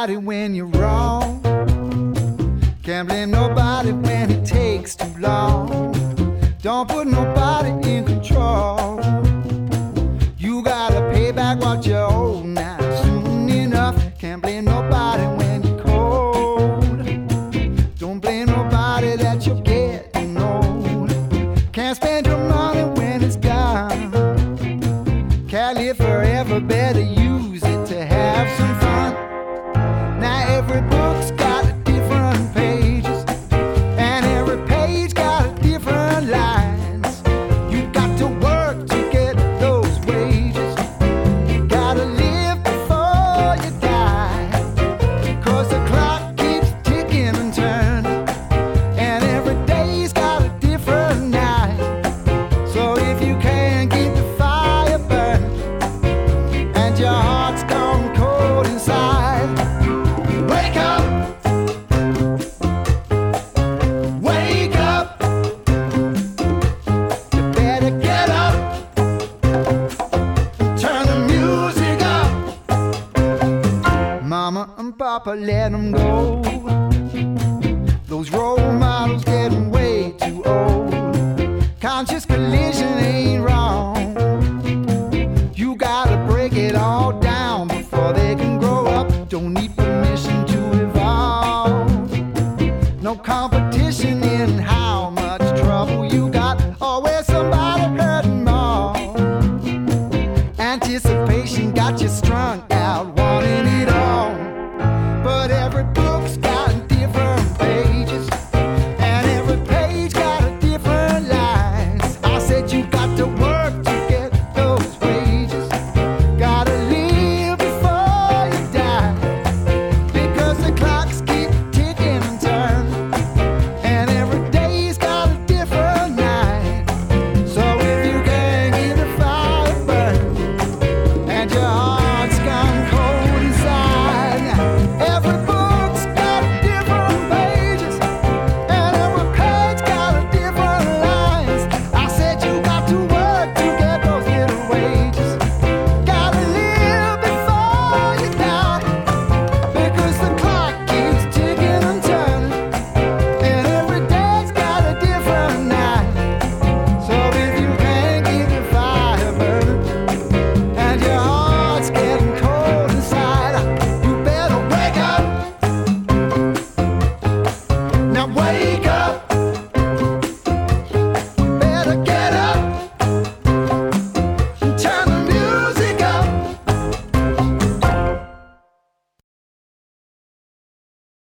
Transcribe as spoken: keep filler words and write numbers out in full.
nobody when you're wrong. Can't blame nobody when it takes too long. Don't put nobody in control. You gotta pay back what you owe now soon enough. Can't blame nobody when you're cold. Don't blame nobody that you're getting old. Can't spend your money when it's gone. Can't live forever, better use it to have some fun. Now every book's got different pages, and every page got different lines. You got to work to get those wages. You gotta live before you die, 'cause the clock keeps ticking and turning, and every day's got a different night. So if you can't keep the fire burning and your heart's gone cold inside, wake up, wake up. You better get up, turn the music up. Mama and Papa, let them go. Those role models getting way too old. Conscious collision ain't wrong. You gotta break it all down before they can grow up. Don't need permission to evolve. No competition in how much trouble you got, or where somebody hurting more. Anticipation got you strung out, wanting it all. But every book's got different pages, and every page got a different lines. I said you got to work to get those wages. Gotta live before you die, because the clocks keep ticking and turning, and every day's got a different night. So if you can't get the fire burning and your heart's gone cold inside, every book's got different pages, and every page got a different lines. I said you got to work to get those little wages. Gotta live before you die, because the clock keeps ticking and turning, and every day's got a different night. So if you can't keep the fire burning and your heart's getting cold inside, you better wake up. Now wake up.